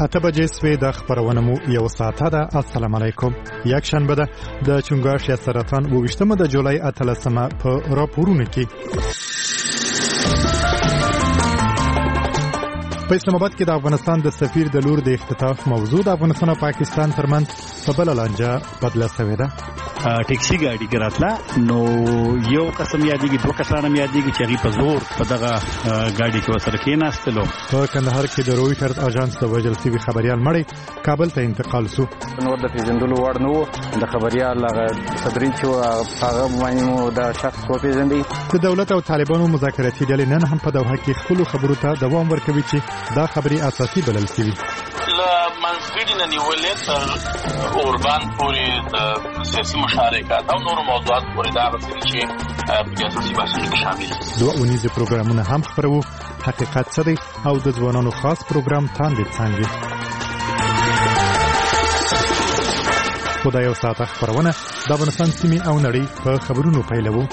اته بجې سوی د خبرونه مو یو ساعته ده. السلام علیکم. یک شنبه ده د چنګاښ یا سرطان 28 د جولای 13 په راپورونه کې په اسلام آباد کې د افغانستان د سفیر د لور د اختطاف موضوع د افغانستان او پاکستان ترمنځ په بل لانجه بدله شوې ده. ټیکسي ګاډي کې راتله نو یو قسم یادېږي، دوه کسان هم یادېږي چې هغوی په زور په دغه ګاډي کې ورسره کېناستلو. په کندهار کې د رویټرز اژانس د وژل شوي خبریال مړی کابل ته انتقال شو. نور د پیژندلو وړ نه و. د خبریال هغه صدري چې هغه باندې مو د شخص وپېژندی. د دولت او طالبانو مذاکراتي ډلې نن هم په دوحه کې خپلو خبرو ته دوام ورکوي چې دا خبرې اساسي بلل شوي. له منځګړي نه نیولې تر اوربان پورې د سیاسي مشارکت او نورو موضوعات پورې دا غوښتل چې په اساسي بحثونو کې شامل شي. دوه اونیزه پروګرامونه هم خبرو حقیقت څه دی او د ځوانانو خاص پروګرام تاندې څنګه. خو دا یو ساعته خبرونه د افغانستان سیمې او نړۍ په خبرونو پیلوو.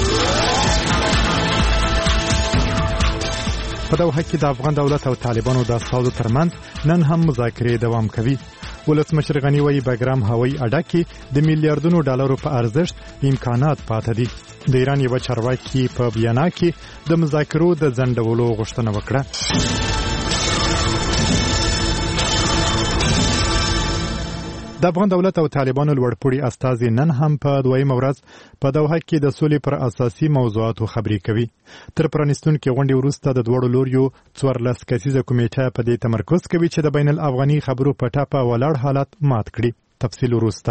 په دوحه کې د افغان دولت او طالبانو د اساسو ترمنځ نن هم مذاکرې دوام کوي. ولسمشر غنی وایي بګرام هوایي اډه کې د میلیارډونو ډالرو په ارزښت امکانات پاتې دي. د ایران یو چارواکي په بیان کې د مذاکرو د ځنډولو غوښتنه وکړه. د افغان دولت او طالبانو لوړپوړي استازي نن هم په دویمه ورځ په دوحه کې د سولې پر اساسي موضوعاتو خبرې کوي. تر پرانیستونکې غونډې وروسته د دواړو لوریو 14 کسیزه کمیټه په دې تمرکز کوي چې د بین الافغاني خبرو په ټاپه ولاړ حالت مات کړي. تفصیل وروسته.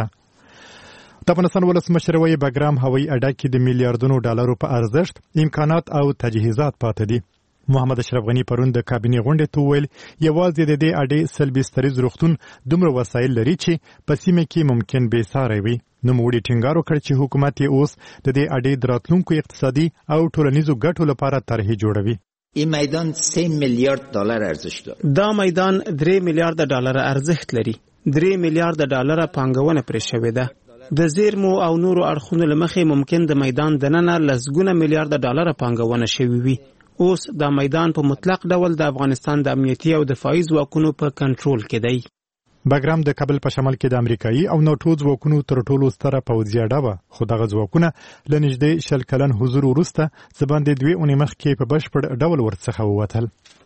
د افغانستان ولسمشر وایي بګرام هوایي اډه کې د میلیارډونو ډالرو په ارزښت امکانات او تجهیزات پاتې دي. محمد اشرف غنی پرون د کابینې غونډې ته وویل یوازې د دې اډې سلبستریز روغتون دومره وسایل لري چې په سیمه کې ممکن بې ساری وي. نوموړي ټینګار وکړ چې حکومت یې اوس د دې اډې د راتلونکو اقتصادي او ټولنیزو ګټو لپاره طرحې جوړوي. این میدان 3 میلیارد دلار ارزش داره. دا میدان 3 میلیارد ډالر ارزښت لري. 3 میلیارد ډالر پانګونه پرې شوې ده. د زیرمو او نورو اړخونو لمخې ممکن د میدان دننه لسګونه میلیارد ډالر پانګونه شوې وي. اوس دا میدان په مطلق ډول د افغانستان د امنیتي او دفاعي ځواکونو په کنټرول کې دی. بګرام د کابل په شمال کې د امریکایي او ناتو ځواکونو تر ټولو ستره پوځي اډه وه، خو دغه ځواکونه له نږدې 100 کلن حضور وروسته څه باندې 2 اونۍ مخکې په بشپړ ډول ورڅخه ووتل.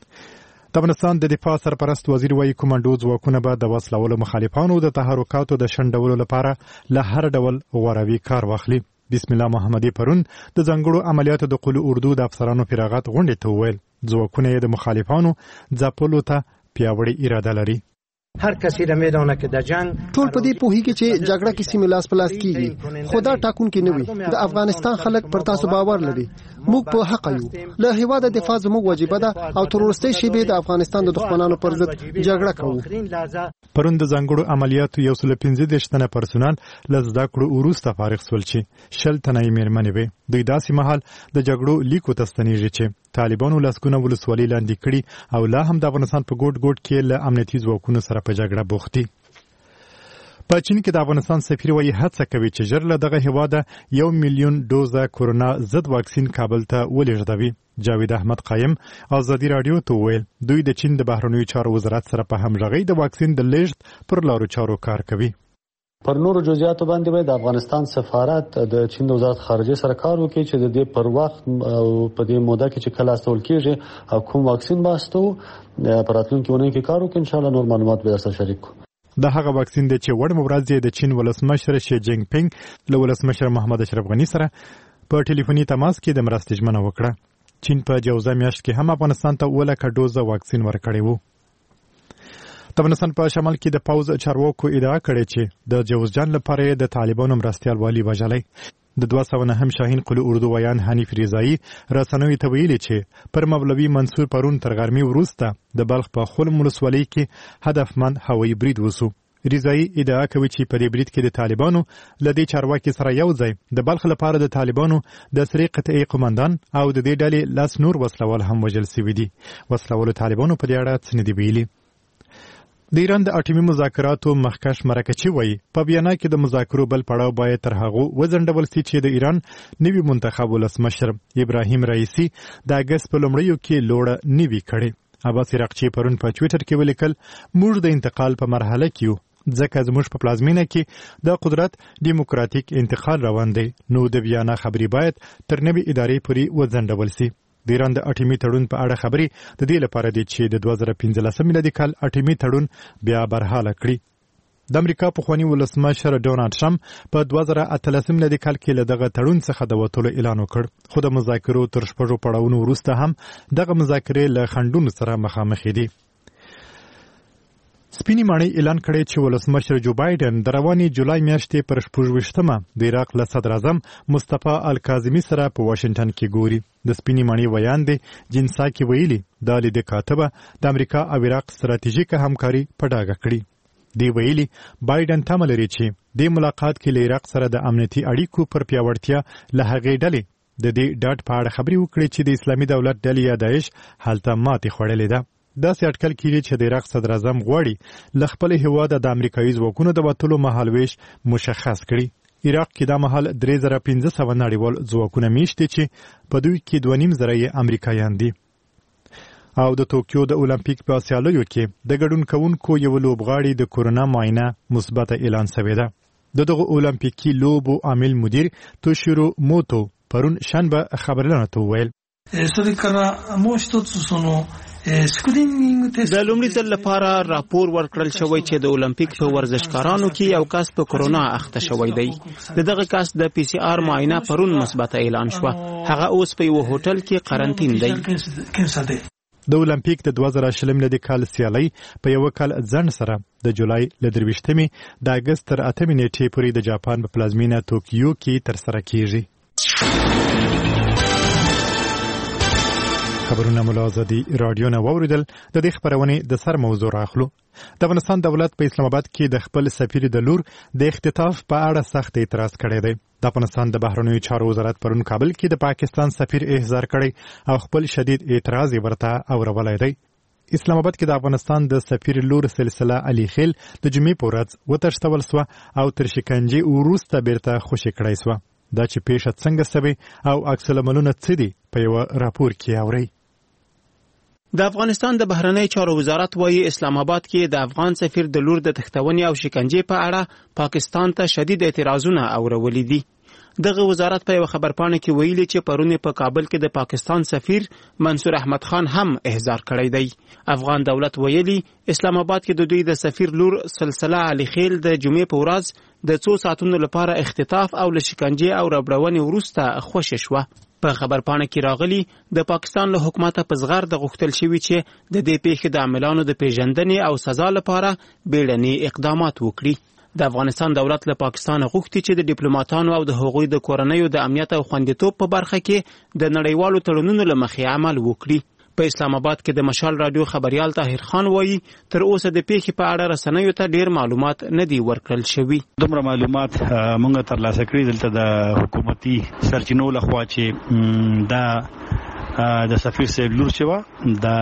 د افغانستان د دفاع سرپرست وزیر وایي کومانډو ځواکونه به د وسلوالو مخالفانو د تحرکاتو د شنډولو لپاره له هر ډول غوروي کار واخلي. بسم الله محمدي پرون د ځانګړو عملیاتو د قل اردو د افسرانو فراغت غونډې ته وویل ځواکونه یې د مخالفانو ځپلو ته پیاوړې اراده لري. هر کسی را میدانه که د جنگ ټول په دې پوهیږي چې جګړه کې سیمه لاس په لاس کیږي، خو دا ټاکونکي نه وي. د افغانستان خلک پر تاسو باور لري. موږ په حق یو. له هیواده دفاع زموږ واجب ده او تر وروستۍ شېبې د افغانستان د دښمنانو پر ضد جګړه کوو. پرون د ځانګړو عملیاتو 115 تنه پرسونل له زده کړو وروسته فارغ شول چې 100 تنه یې مېرمنې وې. دوی داسې مهال د جګړو لیکو ته ستنېږي چې طالبانو لسګونه ولسوالۍ لاندې کړي او لا هم د افغانستان په ګوټ ګوټ کې له امنیتي ځواکونو سره په جګړه بوخت دي. په چین کې د افغانستان سفیر وایي هڅه کوي چې ژر له دغه هیواده 1 میلیون ډوزه کورونا ضد واکسین کابل ته ولېږدوي. جاوید احمد قایم ازادي رادیو ته وویل دوی د چین د بهرنیو چارو وزارت سره په همغږۍ د واکسین د لیږد پر لارو چارو کار کوي. پر نورو جزئیاتو باندې د افغانستان سفارت د چین د وزارت خارجه سره کار وکړي چې د دې پر وخت او په دې موده کې چې کله استول کېږي کوم واکسین باستو پر راتلونکي ونې کې کار وکړي. ان شاء الله نور معلومات به سره شریک کوو. د هغه واکسین د چې وړ مبارز د چین ولسمشر شي جینګ پینګ له ولسمشر محمد اشرف غنی سره په ټلیفوني تماس کې د مرستې ژمنه وکړه. چین په جوزا میاشت کې هم افغانستان ته 1 ډوزه واکسین ورکړی وو. د افغانستان په شمال کې د پوز چارواکو ادعا کړې چې د جوزجان لپاره د طالبانو مرستیال والی وژلی. د 209 شاهین قل اردو ویان حنیف رضایی رسنوي ته ویلي چې پر مولوي منصور پرون تر غرمې وروسته د بلخ په خلم ولسوالۍ کې هدفمند هوایي برید وسو. رضایی ادعا کوي چې په دې برید کې د طالبانو له دې چارواکي سره یو ځای د بلخ لپاره د طالبانو د سری قطعي قومندان او د دې ډلې لاس نور وسلوال هم وژل شوي دي. وسلوالو طالبانو په دې اړه څه نه دي ویلي. د ایران د اټومي مذاکراتو مخکښ مرکچي وایي په بیان کې د مذاکرو بل پړاو باید تر هغه وځنډول شي چې د ایران نوي منتخب ولسمشر ابراهیم رئیسی د اگست په لومړیو کې لوړه نوي کړي. عباس عراقچي پرون په ټویټر کې ولیکل موږ د انتقال په مرحله کې یو ځکه زموږ په پلازمینه کې د قدرت دیموکراتیک انتقال روان دی نو د بیان خبري باید تر نوې ادارې پورې وځنډول شي د ایران د اټومي تړون په اړه خبري د دې لپاره دی چې د 2015 میلادي کال اټومي تړون بیا برحاله کړي د امریکا پخوانی ولسمشر ډونالد ټرمپ په 2018 میلادي کال کې له دغه تړون څخه د وټولو اعلان وکړ خو د مذاکرو تر شپږو پړاوونو وروسته هم دغه مذاکرې له خنډونو سره مخامخ دي سپینی ماڼۍ اعلان کړی چې ولسمشر جو بایدن د رواني جولای میاشتې پر 28مه د عراق له صدر اعظم مصطفی الکاظمی سره په واشنگټن کې ګوري د سپینی ماڼۍ ویان دی جنسا کې ویلي د لید کاتبه د امریکا او عراق ستراتیژیکه همکاري په ډاګه کړي دی ویلي بایدن تمه لري چې د ملاقات کې له عراق سره د امنیتي اړیکو پر پیاوړتیا له هغې ډلې د دې ډاټ په اړه خبري وکړي چې د اسلامي دولت ډلې یا داعش هلته ماتې خوړلې ده داسې اټکل کیږي چې د عراق صدر اعظم غواړي له خپل هیواده د امریکایي ځواکونو د وټولو مهالويش مشخص کړي عراق کې دا مهال 3500 نړیوال ځواکونه میشته چې په دوی کې 2.5 امریکایان دي او د توکیو د اولمپیک په سیالیو کې د ګډون کوونکو یو لوبغاړي د کورونا معاینه مثبت اعلان شوی ده دغه اولمپیکي لوبو عامل مدیر توشیرو موتو پرون شنبه خبرلانه ته ویل それからもう一つそのスクリーニングテスト د لومړي ځل لپاره راپور ورکړل شوی چې د اولمپیک په ورزشکارانو کې یو کس په کورونا اخته شوی دی دغه کس د پی سی آر معاینه پرون مثبت اعلان شو هغه اوس په یو هوټل کې قرنټین دی د اولمپیک د 2020 میلادي کال سیالي په یو کال ځن سره د جولای ل 23 د اگست تر 8 نیټې پورې د جاپان په پلازمینه توکیو کې تر سره کیږي خبرونه ملازدي رادیو نه ووریدل د دې خبرونه د سر موضوع راخلو د افغانستان دولت په اسلام آباد کې د خپل سفیر د لور د اختطاف په اړه سخت اعتراض کړی دی د افغانستان د بهرنیو چارو وزارت پرون کابل کې د پاکستان سفیر احضار کړی او خپل شدید اعتراض ورته اورولای دی اسلام آباد کې د افغانستان د سفیر لور سلسله علي خیل د جمعې په ورځ وتښتول سو او تر شکنجې وروسته بیرته خوشی کړی سو دا چې پیښه څنګه سوي او عکس العملونه څه دي په یو راپور کې اوري د افغانستان د بهرنی چارو وزارت وايي اسلام آباد کې د افغان سفیر د لور د تختونې او شکنجې په اړه پاکستان ته شدید اعتراضونه اورولې دي دغه وزارت په یو خبرپاڼه کې ویلي چې پرونه په کابل کې د پاکستان سفیر منصور احمد خان هم احضار کړی دی افغان دولت ویلي اسلام آباد کې د دوی د سفیر لور سلسله علي خیل د جمعې په ورځ د 2 ساعتونو لپاره اختطاف او له شکنجې او ربړونې وروسته خوشی شوه په خبرپاڼه کې راغلي د پاکستان له حکومت په زغر د غوښتل شوی چې د دې پیښې د عاملانو د پیژندنې او سزا لپاره بیړني اقدامات وکړي د افغانستان دولت له پاکستان غوښتي چې د ډیپلوماټانو او د هغوی د کورنیو د امنیت او خوندیتوب په برخه کې د نړیوالو تړونونو له مخې عمل وکړي په اسلام آباد کې د مشال رادیو خبريال طاهر خان وایي تر اوسه د پیښې په اړه رسنیو ته ډیر معلومات نه دي ورکړل شوي دومره معلومات موږ ترلاسه کړي دلته د حکومتي سرچینو لخوا چې دا د سفیر صاحب لور شو دا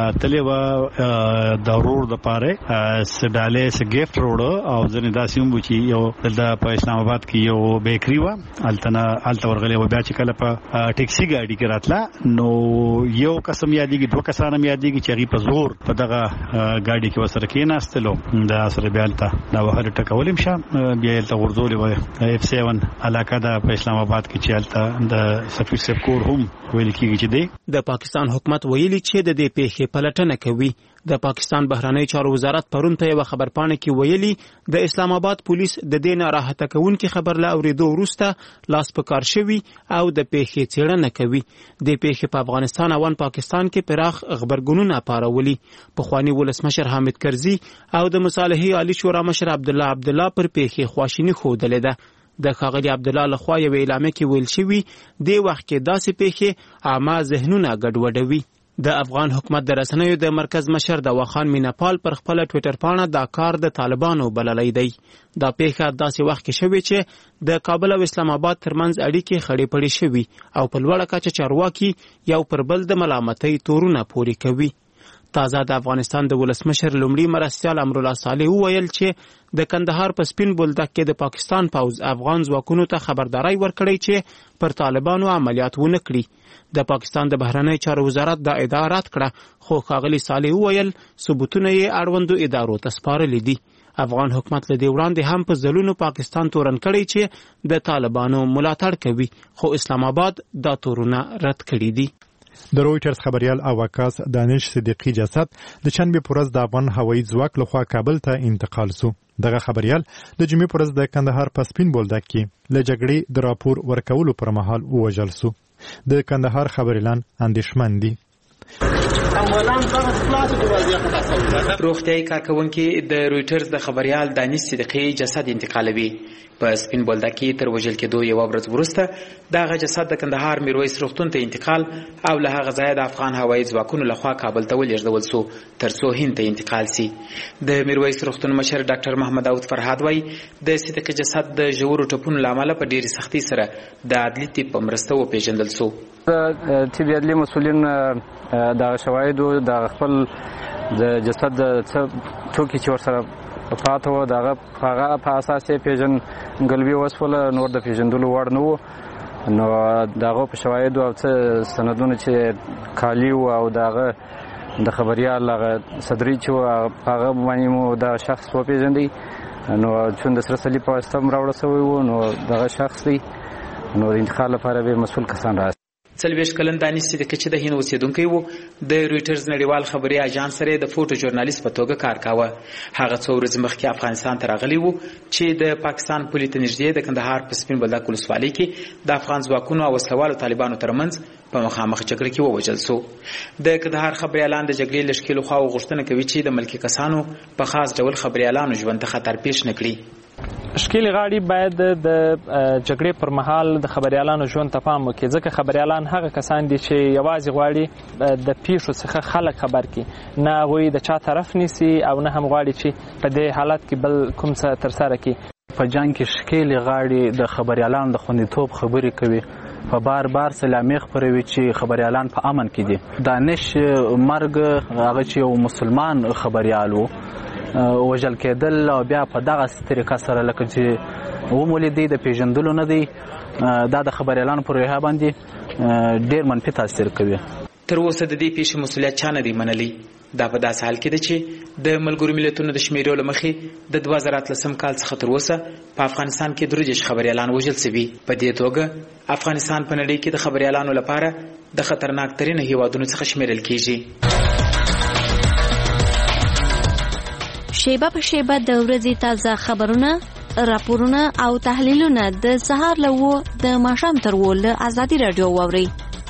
تلوا د ورور د پاره سډاله س گیفت روډ او ځنه داسې هم چې یو د په اسلام آباد کې یو بیکری و الته ورغلی و بیا چې کله په ټیکسي ګاډي کې راتله نو یو قسم یادېږي دوه کسانه یادېږي چې هغه په زور په دغه ګاډي کې وسره کېناستلو دا سره بیا الته دا وهل ټکولم شه بیا الته ورزولې و اف 7 علاقه د په اسلام آباد کې چې الته د سفیر صاحب کور هم ویل کېږي چې دی د پاکستان حکومت ویلي چې د دې پیښې پلټنه کوي د پاکستان بهرنی چارو وزارت پرون په یو خبرپاڼه کې ویلي د اسلام آباد پولیس د دې ناراحته کوونکي خبر له اوریدو وروسته لاس په کار شوی او د پیښې څېړنه کوي د پیښې په افغانستان او پاکستان کې پراخ خبرګونونه پارولي پخوانی ولسمشر حامد کرزي او د مصالحې عالی شورا مشر عبد الله پر پیښې خواشینی خوده ده د ښاغلي عبد الله لخوا یو اعلامیه کې ویل شوی د وخت کې داسې پیښې عامه ذهنونه ګډوډوي د افغان حکومت د رسنیو د مرکز مشر د واخان میناپال پر خپل ټوئیټر پاڼه دا کار د طالبانو بللی دی دا پیښه داسې وخت کې شوی چې د کابل او اسلام آباد ترمنځ اړیکې خړې پړې شوي او په لوړه کچه چارواکي یو پر بل د ملامتۍ تورونه پورې کوي تازه د افغانستان د ولسمشر لومړي مرستیال امرالله صالح وویل چې د کندهار په سپین بولدک کې د پاکستان پوځ افغان ځواکونو ته خبرداری ورکړی چې پر طالبانو عملیات ونه کړي. د پاکستان د بهرنی چارو وزارت دا ادعا رد کړه، خو ښاغلي صالح وویل ثبوتونه یې اړوندو ادارو ته سپارلي دي. افغان حکومت له دې وړاندې هم په ځلونو پاکستان تورن کړی چې د طالبانو ملاتړ کوي، خو اسلام آباد دا تورونه رد کړي دي. د رویټرز خبريال او عکاس دانش صدیقی جسد د چنبه پرز د افغان هوایي ځواک لخوا کابل ته انتقال سو. دغه خبريال د جمعې پرز د کندهار په سپین بولدک کې له جګړې د راپور ورکولو پر مهال ووژل سو. د کندهار خبريالان اندېښمن دي. روغتیايي کارکونکي د رویټرز د خبريال دانش صدیقی جسد انتقالوي. په سپین بولدک کې تر وژل کېدو یو ورځ وروسته دغه جسد د کندهار میرویس روغتون ته انتقال او له هغه ځایه د افغان هوایي ځواکونو لخوا کابل ته ولېږدول سو تر څو هند ته انتقال سي. د میرویس روغتون مشر ډاکټر محمد داود فرهاد وایي د صدیقی جسد د ژورو ټپونو له امله په ډېرې سختۍ سره د عدلي طب په مرسته وپېژندل سو. طبي عدلي مسؤلین د شواهدو د خپل د جسد ټوکي چې ورسره پاتې وو هغه په اساس یې پیژندګلوي وسوله، نور د پیژندلو وړ نه وو. نو دغه په شواهدو او څه سندونه چې کالي وو او دغه د خبريال هغه صدري چې هغه باندې مو د شخص وپېژندی. نو چې د سره صلیب په واسطه راوړل شوی وو، نو دغه شخص دی نو د انتقال لپاره به مسؤل کسان راځي. 40 کلن دانش صدیقی چې د هند اوسیدونکی وو د رویټرز نړیوال خبري اژانس سره د فوټو ژورنالیست په توګه کار کاوه. هغه څو ورځې مخکې افغانستان ته راغلی وو چې د پاکستان پولې ته نږدې د کندهار په سپین بولدک ولسوالۍ کې د افغان ځواکونو او وسلوالو طالبانو ترمنځ په مخامخ جګړه کې ووژل سو. د کندهار خبريالان د جګړې لشکې لخوا غوښتنه کوي چې د ملکي کسانو په خاص ډول خبريالانو ژوند ته خطر پیښ نه کړي. ښکېل غاړي باید د جګړې پر مهال د خبريالانو ژوند ته پام وکړي، ځکه خبريالان هغه کسان دي چې یوازې غواړي د پیښو څخه خلک خبر کړي، نه هغوی د چا طرف نیسي او نه هم غواړي چې په دې حالت کې بل کوم څه ترسره کړي. په جنګ کې ښکېل غاړي د خبريالانو د خوندیتوب خبرې کوي، په بار سلامي خبروي چې خبريالان په امن کې دي. دانش مرګ هغه چې یو مسلمان خبريال وو وژل کېدل او بیا په دغه طریقه سره لکه چې ومولیدي د پیژندلو نه دی، دا د خبريالانو پر روحیه باندې ډېر منفي تاثیر کوي. تر اوسه د دې پیښې مسؤلیت چا نه دی منلی. دا په داسې حال کې ده چې د ملګرو ملتونو د شمیرو له مخې د 2013 کال څخه تر اوسه په افغانستان کې 3 خبريالان وژل شوي. په دې توګه افغانستان په نړۍ کې د خبريالانو لپاره د خطرناک ترين هیوادونو څخه شمیرل کیږي. شیبه په شیبه د ورځې تازه خبرونه، راپورونه او تحلیلونه د سهار له 9 د ماښام تر 10 له ازادي رادیو واورئ.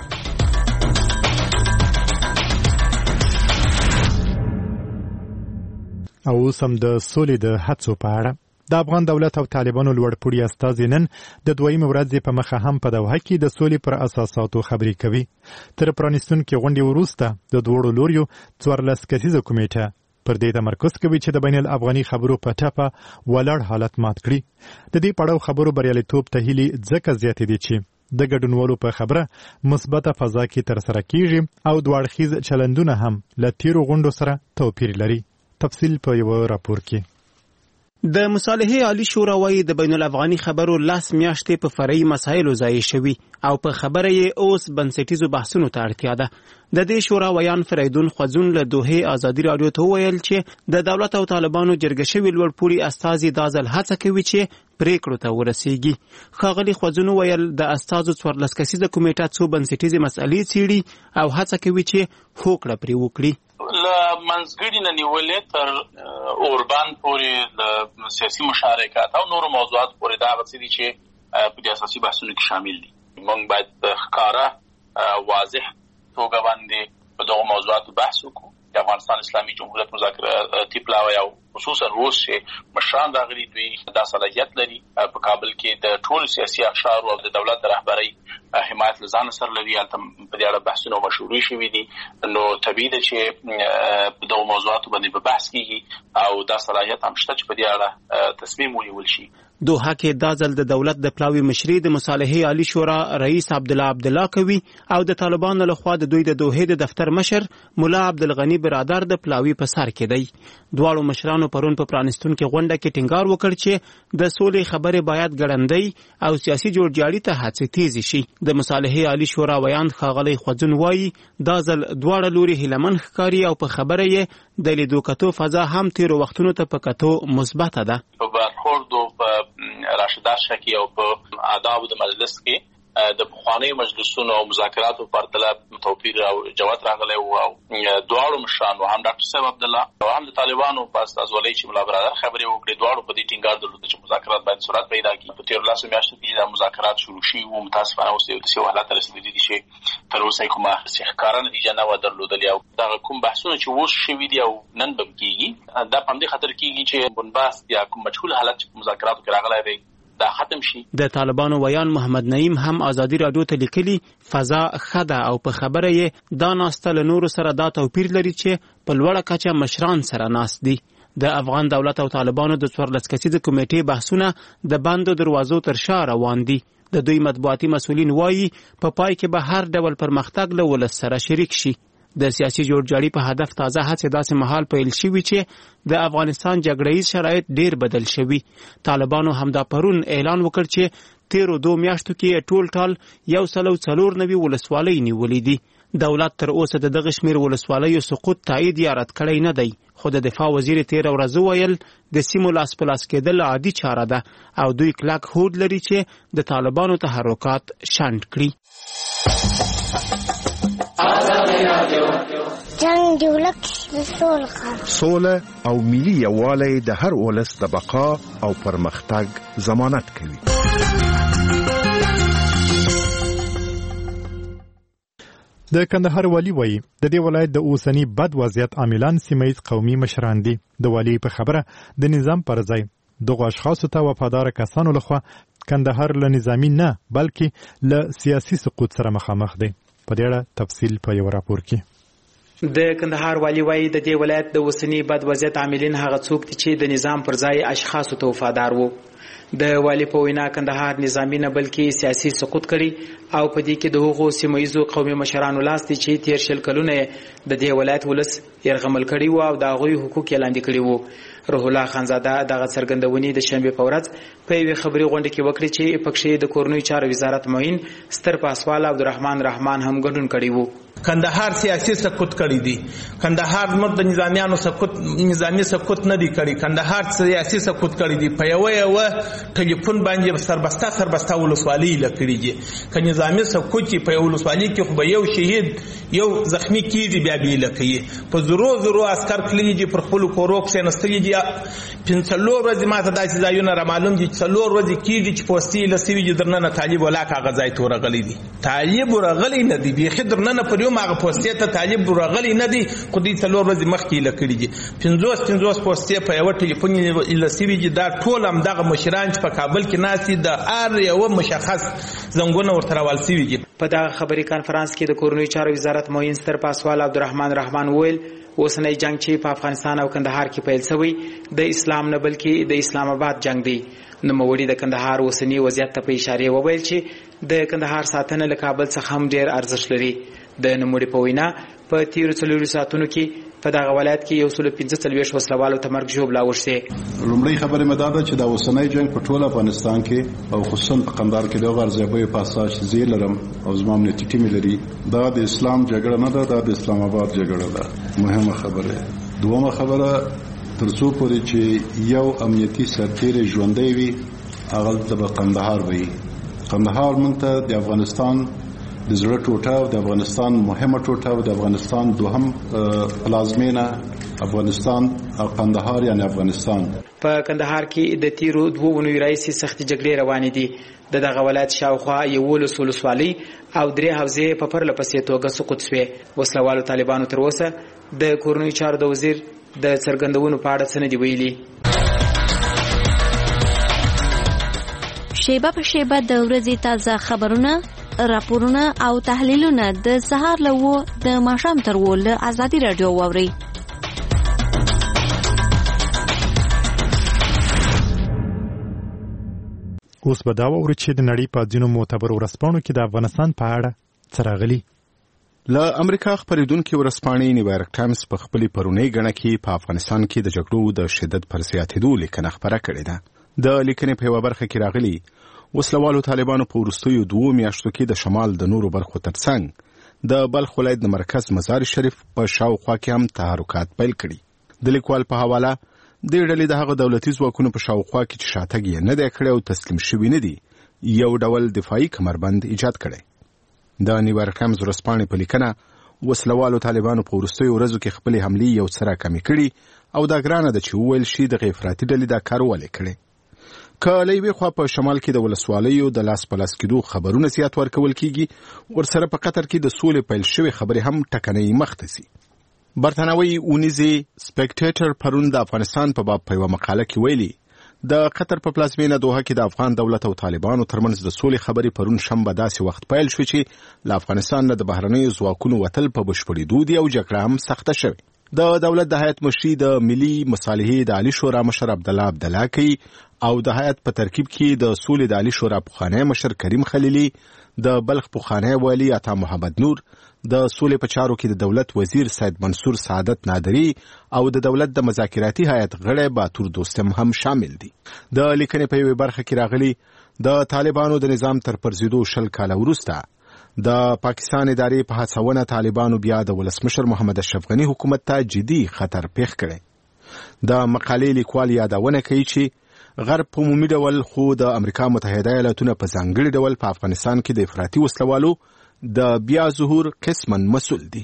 او سم د سولې د هڅو په اړه د افغان دولت او طالبانو لوړپوړي استازي نن د دویمې ورځې په مخه هم په دوحه کې د سولې پر اساساتو خبرې کوي. تر پرانیستونکې غونډې وروسته د دوړو لوریو 14 کسیزه کمیټه پر دې تمرکز کوي چې د بین الافغاني خبرو په ټاپه ولاړ حالت مات کړي. د دې پړاو خبرو بریالیتوب ته هیلي ځکه زیاتې دي چې د ګډونوالو په خبره مثبته فضا کې ترسره کیږي او دوه اړخیز چلندونه هم له تیرو غونډو سره توپیر لري. تفصیل په یو راپور کې. د مصالحې عالی شورا وايي د بین الافغاني خبرو 10 میاشتې په فرعي مسایلو ځای شوي او په خبره یې اوس بنسټیزو بحثونو ته اړتیا ده. د دې شورا ویان فریدون خوځون له دوحې ازادي رادیو ته ویل چې د دولت او طالبانو جرګه شوي لوړپوړي استازي دا ځل هڅه کوي چې پریکړو ته ورسیږي. ښاغلي خوځون ویل د استازو 14 کسیزه کمیټه څو بنسټیزې مسئلې څیړي او هڅه کوي چې هوکړه پرې وکړي. له منځګړي نه نیولې تر اوربان پورې د سیاسي مشارکت او نورو موضوعات پورې دا غوښتي دي چې په دې اساسي بحثونو کې شامل دي. موږ باید ښکاره واضح توګه باندې په دغه موضوعاتو بحث وکړو. د افغانستان اسلامي جمهوریت مذاکراتي پلاوی او خصوصا روس چې مشران راغلي دوی دا صلاحیت لري په کابل کې د ټولو سیاسي اقشار او د دولت د رهبرۍ حمایت لزان سره لري. هلته په دې اړه بحثونه مشورې شوي دي، نو طبیعي ده چې په دغو موضوعاتو باندې به بحث کیږي او دا صلاحیت هم شته چې په دې اړه تصمیم ونیول شي. دوحه کې دا ځل د دولت د پلاوي مشري د مصالحې عالی شورا رئیس عبدالله کوي او د طالبانو لخوا د دوی د دوحې د دفتر مشر مولا عبدالغنی برادر د پلاوي په سر کې دی. دواړو مشرانو پرون په پرانستون کې غونډه کې ټینګار وکړ چې د سولې خبرې باید ګړندۍ او سیاسي جوړجاړي ته هڅې تیزې شي. د مصالحې عالی شورا ویاند ښاغلی خوځون وایي دا ځل دواړه لوري هیلمن ښکاري او په خبره یې د لیدو کتو فضا هم تیرو وختونو ته په کتو مثبته ده. راشده شکی او په آداب د مجلس کې د بخوانی مجلسونو او مذاکراتو پر طلب توفیر او جوات راغلی او دواړو مشرانو هم ډاکټر صاحب عبدالله او هم د طالبانو په استازولۍ چې مولا برادر خبرې وکړې دواړو په دې ټینګار درلود چې مذاکرات باید سرعت پیدا کړي. په تېرو لسو میاشتو کې دا مذاکرات شروع شوي وو، متاسفانه اوس یو حالت ته رسېدلي دي چې تر اوسه کومه ښکاره نتیجه نه وه درلودلې او دغه کوم بحثونه چې اوس شوي دي او نن به کېږي دا په همدې خاطر کېږي چې بنبست یا کوم مجهول حالت چې په مذاکراتو کې راغلی دی دا ختم شي. د طالبانو ویان محمد نعیم هم ازادي رادیو ته لیکلي فضا ښه ده او په خبره یې دا ناسته له نورو سره دا توپیر لري چې په لوړه کچه مشران سره ناست دي. د افغان دولت او طالبانو د 14 کسیزه کمیټې بحثونه د بندو دروازو تر شا روان دي. د دوی مطبوعاتي مسؤلین وایي په پای کې به هر ډول پرمختګ له ولس سره شریک شي. د سیاسي جوړجاړي په هدف تازه هڅې داسې مهال پیل شوي چې د افغانستان جګړهیز شرایط ډیر بدل شوي. طالبانو همدا پرون اعلان وکړ چې تیرو 2 میاشتو کې ټول ټال 194 ولسوالۍ نیولې دي. دولت تر اوسه د دغه شمیر ولسوالیو سقوط تایید یا رد کړی نه دی، خو د دفاع وزیر 13 ورځې ویل د سیمو لاس په لاس کېدل عادي چاره ده او دوی کلک هوډ لري چې د طالبانو تحرکات شنډ کړي. جنگ ولک سوله او ملي یووالی د هر ولس د بقا او پرمختګ ضمانت کوي. د کندهار والی وایي د دې ولایت د اوسنی بد وضعیت عاملان سیمه‌یز قومي مشران دي. د والی په خبره د نظام پر ځای دغه اشخاصو ته وفادار کسانو لخوا کندهار له نظامی نه بلکې له سیاسي سقوط سره مخامخ دی. په دې اړه تفصیل په یو راپور کې. د کندهار والی وایي د دې ولایت د اوسنی بد وضعیت عاملین هغه څوک دي چې د نظام پر ځای اشخاصو ته وفادار وو. د والی په وینا کندهار نظامی نه بلکې سیاسي سقوط کړي او په دې کې د هغو سیمه‌یزو قومي مشرانو لاس دي چې تیر شل کلونه د دې ولایت ولس یرغمل کړي وو او د هغوی حقوق یې لاندې کړي وو. روح الله خانزاده دغه څرګندونې د شنبې په ورځ په یوې خبري غونډه کې وکړي چې پکښې د کورنیو چارو وزارت معین ستر پاسوال عبدالرحمن رحمان هم ګډون کړي وو. کندهار سیاسي سقوط کړی دی. کندهار نور د نظامیانو سقوط نظامی سقوط نه دی کړی. کندهار سیاسي سقوط کړی دی. په یو ټلیفون باندې سربسته ولسوالۍ لکړي دي. که نظامی سقوط په یو ولسوالۍ کې خو به یو شهید یو زخمی کیږي بیا به لکړي. په زرو عسكر کلی دي پر خپل کورو کې نستلي دي. 5 ورځې ماته داسې ځایونه را معلوم دي 4 ورځې کیږي چې پوسټي لسوي دي درنه طالب ولا کاغذای تور غلي دي. طالب ورغلي نه دي به خدرنه پر ماغه پوسټه ته طالب ورغلی نه دی خو دې 4 ورځې مخکې لکړي دي. 50 پوسټه په یو ټلیفون لسوي دي. دا ټول هم دغه مشران چې په کابل کې ناسي د ار یو مشخص زنګونه ورته راول سوي دي. په دغه خبري کانفرنس کې د کورنیو چارو وزارت معین ستر پاسوال عبدالرحمن رحمان ویل اوسنی جنگ چې په افغانستان او کندهار کې پیل شوی د اسلام نه بلکې د اسلام آباد جنگ دی. نوموړي د کندهار اوسنی وضعیت ته په اشاره وویل چې د کندهار ساتنه له کابل څخه هم ډیر ارزښت لري. د نوموړي په وینا په تیرو 4 ساعتونو کې په دغه ولایت کې 145 وسلوالو ته مرګ ژوبله وشوه. لومړی خبره مې دا ده چې د اوسنی جنگ په ټول افغانستان کې او خصوصا په قندهار کې د غرضیابۍ په اساس زه لرم او زما امنیتي ټیم لري. دا د اسلام جګړه نه ده، دا د اسلام آباد جګړه ده. مهمه خبره. دومره خبره ترڅو پورې چې یو امنیتي سرتیر ژوندۍ وي هغه د قندهار وي. قندهار مونته د افغانستان د زړه ټوټه او د افغانستان مهمه ټوټه او د افغانستان دوهم پلازمینه افغانستان او قندهار یعنی افغانستان. په کندهار کې د تیرو 2 ونو رئیسي سخت جګړې روانې دي. دغه ولایت شاوخوا 11 ولسوالۍ او 3 حوزې په پرله پسې توګه سقوط شوې. وسلوالو طالبانو تر اوسه د کورنیو چارو د وزیر د څرګندونو په اړه څه نه دي ویلي. شیبه په شیبه د ورځې تازه خبرونه، راپورونه او تحلیلونه د سهار له 9 د ماښام تر 10 له ازادي رادیو واوري. اوس به دا واورو چې د نړۍ په ځینو معتبرو ورځپاڼو کې د افغانستان په اړه څه راغلي. له امریکا خپرېدونکې ورځپاڼې نیویارک ټایمز په خپلې پرونۍ ګڼه کې په افغانستان کې د جګړو د شدت پر زیاتېدو لیکنه خپره کړې ده. د لیکنې په یوه برخه کې راغلي وسلوالو طالبانو په وروستیو 2 میاشتو کې د شمال د نورو برخو ترڅنګ د بلخ ولایت د مرکز مزار شریف په شاوخوا کې هم تحرکات پیل کړي. د لیکوال په حواله د ډلې د هغه دولتي ځواکونو په شاوخوا کې چې شاتګ یې نه دی کړی او تسلیم شوي نه دي یو ډول دفاعي کمربند ایجاد کړی. د نیویارک ټایمز ورځپاڼې په لیکنه وسلوالو طالبانو په وروستیو ورځو کې خپلې حملې یو څه راکمې کړي او دا ګرانه ده چې وویل شي دغه افراطي ډلې دا کار ولې کړی. که له یوې خوا په شمال کې د ولسوالیو د لاس په لاس کېدو خبرونه زیات ورکول کېږي، ورسره په قطر کې د سولې پیل شوې خبرې هم ټکنۍ مخته ځي. برتانوي اونیزې سپیکټیټر پرون د افغانستان په باب په یوه مقاله کې ویلي د قطر په پلازمینه دوحه کې د افغان دولت او طالبانو ترمنځ د سولې خبرې پرون شنبه داسې وخت پیل شوې چې له افغانستان نه د بهرنیو ځواکونو وتل په بشپړېدو دي او جګړه هم سخته شوې. د دولت د هیئت مشري د ملي مصالحې د عالی شورا مشر عبدالله عبدلاکی او د هیئت په ترکیب کې د سولې د عالی شورا پخوانی مشر کریم خلیلي، د بلخ پخوانی والی عطا محمد نور، د سولې په چارو کې د دولت وزیر سید منصور سعادت نادری او د دولت د مذاکراتي هیئت غړی باتور دوستم هم شامل دي. د لیکنې په یوې برخه کې راغلي د طالبانو د نظام تر پرځېدو 20 کاله وروسته د پاکستان ادارې په هڅونه طالبانو بیا د ولسمشر محمد اشرف غني حکومت ته جدي خطر پیښ کړی. د مقالې لیکوال یادونه کوي چې غرب په عمومي ډول خو د امریکا متحده ایالاتونه په ځانګړي ډول په افغانستان کې د افراطي وسلوالو د بیا ظهور قسماً مسؤل دي.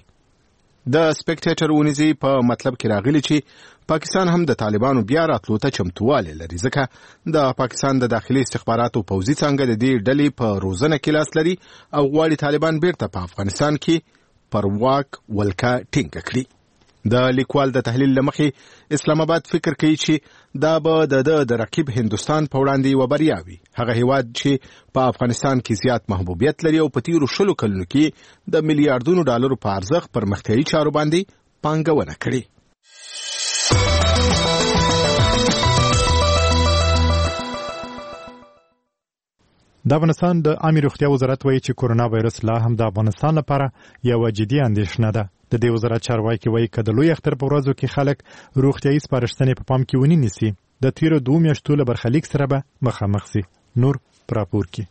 د سپیکټیټر اونیزې په مطلب کې راغلي چې پاکستان هم د طالبانو بیا راتلو ته چمتوالی لري، ځکه د پاکستان د داخلي استخباراتو پوځي څانګه د دې ډلې په روزنه کې لاس لري او غواړي طالبان بیرته په افغانستان کې پر واک ولکه ټینګه کړي. د لیکوال د تحلیل لمخې اسلام آباد فکر کوي چې دا به د رقیب هندوستان په وړاندې یوه بریا وي، هغه هیواد چې په افغانستان کې زیات محبوبیت لري او په تیرو 20 کلونو کې د میلیارډونو ډالرو په ارزښت پرمختیایي چارو باندې پانګونه کړې. د افغانستان د عامه روغتیا وزارت وایي چې کورونا وایرس لا هم د افغانستان لپاره یوه جدي اندېښنه ده. د دې وزارت چارواکي وایي که د لوی اختر په ورځو کې خلک روغتیایي سپارښتنې په پام کې ونی نیسي، د تیرو 2 میاشتو له برخلیک سره به مخامخ سي. نور پر راپور کې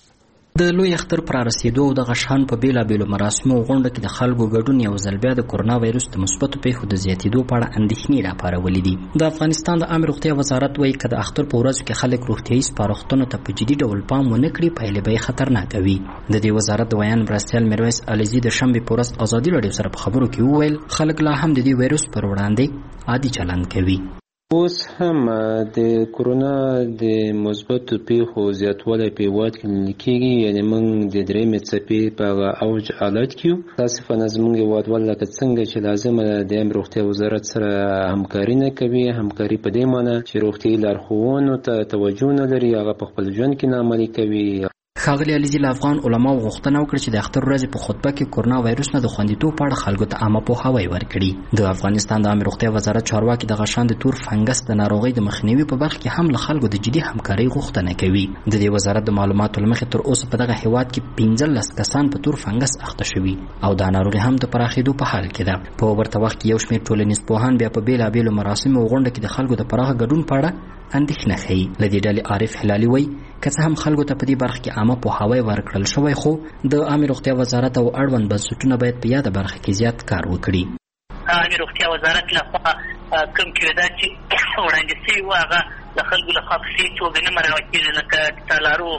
د لوی اختر پر رسیدو او د غشان په بیلابېلو مراسمو غونډه کې د خلکو ګډون یو ځل بیا د کورونا وایرس د مثبتو پیښو د زیاتېدو په اړه اندېښنې راپارولې دي. د افغانستان د عامه روغتیا وزارت وایي که د اختر په ورځو کې خلک روغتیایي سپارښتنو ته په جدي ډول پام ونه کړي، پایلې به یې خطرناکه وي. د دې وزارت د ویان مرستیال میرویس علیزي د شنبې په ورځ ازادي راډیو سره په خبرو کې وویل خلک لا هم د دې وایرس پر وړاندې عادي چلند کوي. اوس هم د کورونا د مثبتو پیښو زیاتوالی په هېواد کې لیدل کېږي، یعنې موږ د درېیمې څپې په هغه اوج حالت کې یو. متاسفانه زموږ هېوادوال لکه څنګه چې لازمه ده د عامه روغتیا وزارت سره همکاري نه کوي. همکاري په دې معنی چې روغتیایي لارښوونو ته توجه نه لري، هغه په خپل ژوند کې نه عملي کوي. ښاغلي علیزي له افغان علماو غوښتنه وکړه چې د اختر ورځې په خطبه کې کورونا وایرس نه د خوندیتوب په اړه خلکو ته عامه پوهاوی ورکړي. د افغانستان د عامه روغتیا وزارت چارواکي د غشان د تور فنګس د ناروغۍ د مخنیوي په برخه کې هم له خلکو د جدي همکارۍ غوښتنه کوي. د دې وزارت د معلوماتو له مخې تر اوسه په دغه هیواد کې 15 کسان په تور فنګس اخته شوي او دا ناروغي هم د پراخېدو په حال کې ده. په ورته وخت کې یو شمېر ټولنیز پوهان بیا په بیلابېلو مراسمو او غونډه کې د خلکو د پراخه ګډون په اړه اندېښنه ښیي. له دې ډلې عارف هلالي وایي که څه هم خلکو ته په دې برخه کې عامه پوهاوی ورکړل شوی، خو د عامه روغتیا وزارت او اړوند بنسټونه باید په یاده برخه کې زیات کار وکړي. عامه روغتیا وزارت لخوا کوم کړدار چې وړاندې شوي وو هغه د خلکو لخوا په صحیح توګه نه مراعات کېږي، لکه تالارو،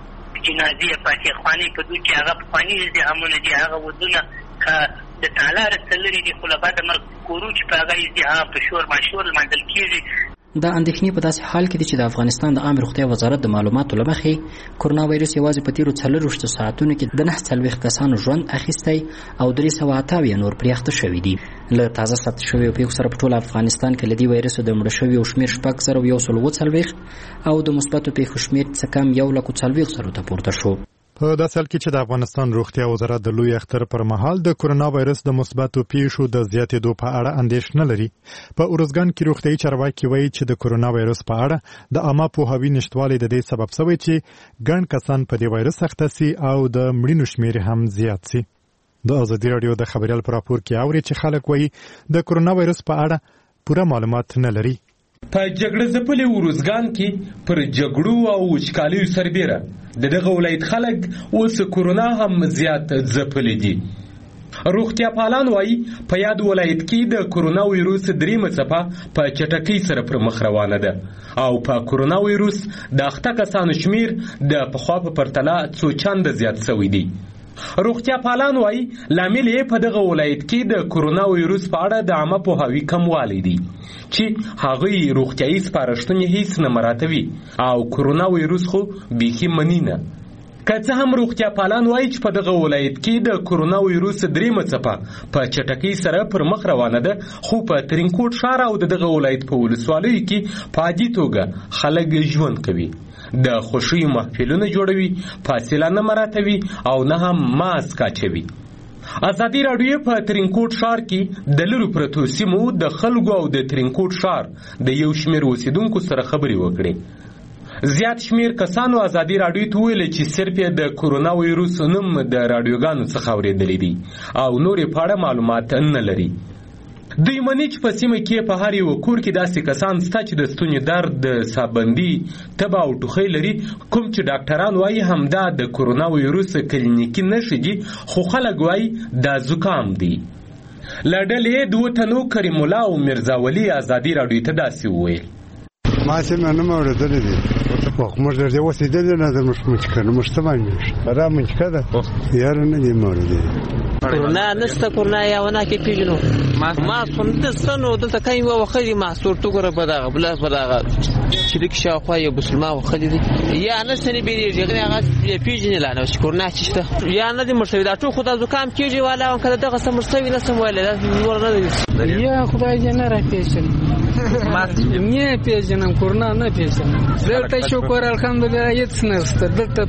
جنازې، فاتحخوانۍ په دوی کې هغه پخواني ازدحامونه دي، هغه ودونه که د تالاره څخه لرې دي، خو له بعده مرګ کورو چې په هغه ازدحام په شور ماشور لمانځل کېږي. دا اندېښنې په داسې حال کې دي چې د افغانستان د عامه روغتیا وزارت د معلوماتو له مخې کورونا وایرس یوازې په تیرو 24 ساعتونو کې د 49 کسانو ژوند اخیستی او 328 نور پرې اخته شوي دي. له تازه ثبت شویو پیښو سره په ټول افغانستان کې له دې وایرسو د مړه شویو شمېر 6140 او د مثبتو پیښو شمېر څه کم 140 ته پورته شو. دا سال کې چې د افغانستان روغتیا وزارت د لوی اختر پر مهال د کرونا وایرس د مثبتو پیښو د زیاتېدو په اړه اندېښنه لري. په اورزګان کې روغتیايي چارواکي وایي چې د کرونا وایرس په اړه د عامه پوهاوي نشټوالی د دې سبب شوی چې ګڼ کسان په دې وایرس اخته سي او د مړینو شمېر هم زیات سي. د ازادي راډیو د خبریال پر راپور کې اوري چې خلک وایي د کرونا وایرس په اړه پوره معلومات نه لري. په جګړه ځپلي اورزګان کې پر جګړو او وچکالیو سربیره دغه ولایت خلک اوس کرونا هم زیات ځپلي دي. روغتیا پالان وایي په یاد ولایت کې د کرونا وایرس دریمه څپه په چټکۍ سره پر مخ روانه ده او په کرونا وایرس د اخته کسانو شمیر د پخوا په پرتله څو چنده زیات شوی دی. روغتیا پالان وایي لامل یې په دغه ولایت کې د کرونا وایرس په اړه د عامه پوهاوي کموالی دی چې هغوی روغتیایي سپارښتنې هیڅ نه مراعاتوي او کرونا وایرس خو بیخي مني نه. که څه هم روغتیا پالان وایي چې په دغه ولایت کې د کرونا وایرس دریمه څپه په چټکۍ سره پر مخ روانه ده، خو په ترینکوټ ښار او دغه ولایت په ولسوالیو کې په عادي توګه خلک ژوند کوي، د خوښۍ محفلونه جوړوي، فاصله نه مراعاتوي او نه هم ماسک اچوي. ازادي راډیو په ترینکوټ ښار کې د لرو پرتو سیمو د خلکو او د ترینکوټ ښار د یو شمېر اوسیدونکو سره خبرې وکړې. زیات شمیر کسانو ازادي راډیو ته ویل چې صرف د کرونا وایرس نوم د راډیوګانو څخه اورېدلی دی او نورې په اړه معلومات نه لري. دوی مني چې په سیمه کې په هر یو کور کې داسې کسان شته چې د ستوني درد، د سابندي، تبه او ټوخی لري، کوم چې ډاکټران وایي همدا د کرونا وایرس کلینیکي نښې دي، خو خلک وایي دا زکام دی. له ډلې دوه تنو کریم الله او میرزا ولی ازادي راډیو ته داسې وویل: ما سمع نه اوریدلې دي، موږ درته اوسېدلې نه ده، موږ کنه موږ ته باندې را موږ کده یار نه دي اوریدلې کرونا نشته. کرونا یا ونه کې پیژنو ما څنګه سنو دلته کای و وخري ما صورت ګره بداغه بل بداغه چې د شاوخوا یو مسلمان وخري دي یا نه سني بیریږي هغه پیژنې لاله چې کرونا چشته یا نه دي مرشد دا ټول خدای زکام کیږي والا کله دغه سمرسوي نه سموله نور نه دي یا خدای جن را پیژن ما نه پیژنم کرونا نه پیژنم دلته شکر الحمدلله هیڅ نشته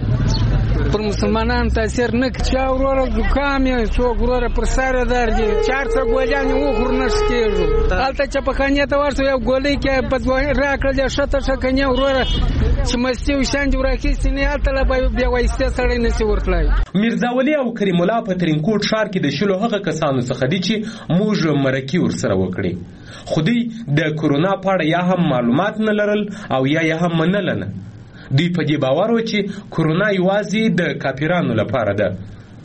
دلته پر مسلمانان تاثیر نه چا وروره زکام یې څو وروره پر سره درځي 400 ګولانې وخور نشکېږي هلته چې په خانې ته ورسو یو ګولۍ کې په راکړل شته شکنه وروره چې مستي وشاند ورکېسي نه هلته لا بیا وایسته سړی نسی ورتلای. میرزا ولی او کریم الله په ترینکوټ ښار کې د شلو هغه کسانو څخه دي چې موږ مرکې ورسره وکړې، خو دوی د کرونا په اړه یا هم معلومات نه لرل او یا هم منله نه. دوی په دې باور و چې کرونا یوازې د کاپیرانو لپاره ده.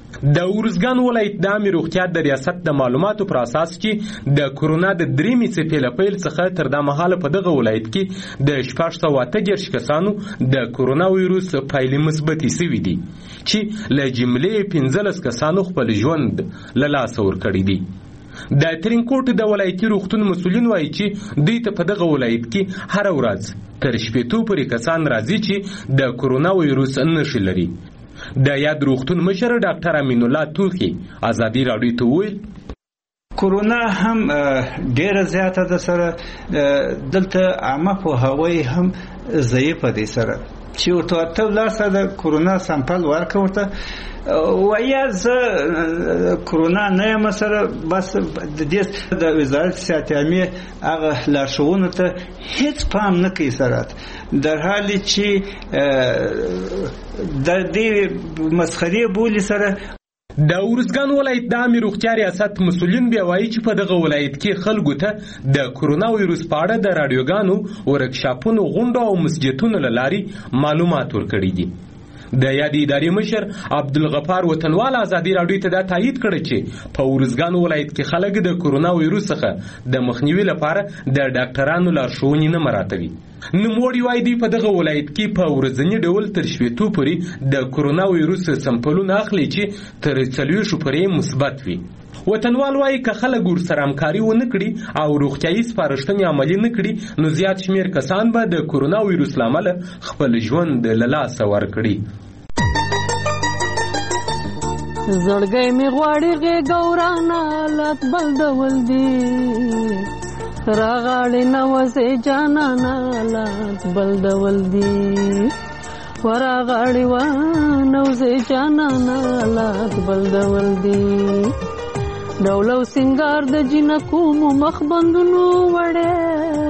د اورزګان ولایت د عامې روغتیا د ریاست د معلوماتو پر اساس چې د کرونا د دریمې څپې له پیل څخه تر دا مهاله په دغه ولایت کې د 638 کسانو د کرونا وایرس پایلې مثبتې شوي دي چې له جملې 15 کسانو خپل ژوند له لاسه ورکړی دی. د ترینکوټ د ولایتي روغتون مسؤلین وایي چې دوی ته په دغه ولایت کې هر ورځ تر 80 پورې کسان راځي چې د کرونا وایرس نښې لري. د یاد روغتون مشر ډاکټر امین الله توخی ازادي راډیو ته ویل: کرونا هم ډیره زیاته ده، سره دلته عامه پوهاوی هم ضعیفه دی، سره چې ورته ولاسه د کرونا سامپل ورکړ ورته ویا زه کرونا نه یم، سره بس د دې د وزارت صحت عامه هغه لارښوونو ته هیڅ پام نه کوي، سره در حالی چې د دې مسخري بولی. سره د اورزګان ولایت د عامې روغتیا ریاست مسؤلین بیا وایي چې په دغه ولایت کې خلکو ته د کرونا وایرس په اړه د راډیوګانو، ورکشاپونو، غونډو او مسجدونو له لارې معلومات ورکړي دي. د یادې ادارې مشر عبدالغفار وطنوال ازادي راډیو ته دا تایید کړی چې په اورزګان ولایت کې خلک د کرونا وایرس څخه د مخنیوي لپاره د ډاکټرانو لارښوونې نه مراعاتوي. نوموړي وایي دوی په دغه ولایت کې په ورځني ډول تر 80 پورې د کرونا وایرس سمپلونه اخلي چې تر 40 پورې مثبت وي. وطنوال وایي که خلک ورسره همکاري ونه کړي او روغتیایي سپارښتنې عملي نه کړي نو زیات شمیر کسان به د کرونا وایرس له امله خپل ژوند له لاسه ورکړي. زړګی مې غواړي غېږه ورانه حالت بل ډول دي، راغاړې نوځې جانانه حالت بل ډول دي، ورغاړي و نوځي جانانا لات بل ډول دي ډولو سنگار د جنکو مخ بندونو وړه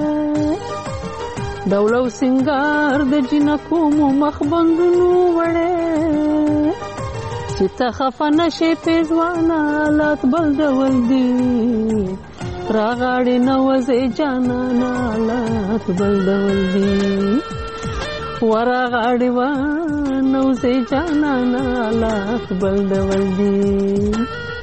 ډولو سنگار د جنکو مخ بندونو وړه چې ته خفه نشې پیزوانا لات بل ډول دي راغاړي نوځي جانانا لات بل ډول دي ورغاړي و نوځي جانانا لات بل ډول دي